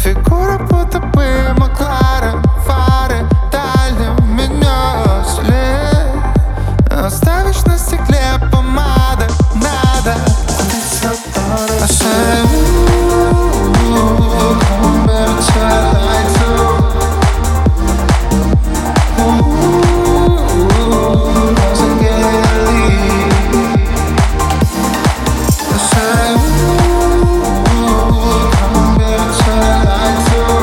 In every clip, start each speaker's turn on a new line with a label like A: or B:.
A: фигура будто бы Макларен, фары дальним меня след. Оставишь на стекле помадой, надо. I say, ooh, come back to life too. Ooh, doesn't get leave. I say, ooh, come back to life too.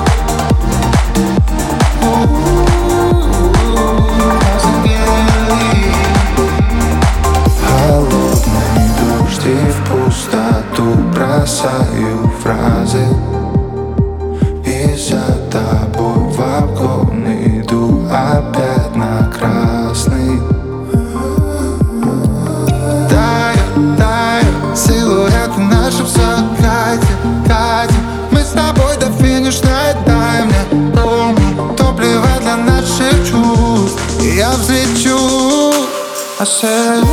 A: Ooh, doesn't get leave. Холодные дожди в пустоту бросаю фразы, и за тобой в обгон иду опять на красный. Тает силуэты наши в закате, катим мы с тобой до финишной. Дай мне топливо для наших чувств, и я взлечу. I said,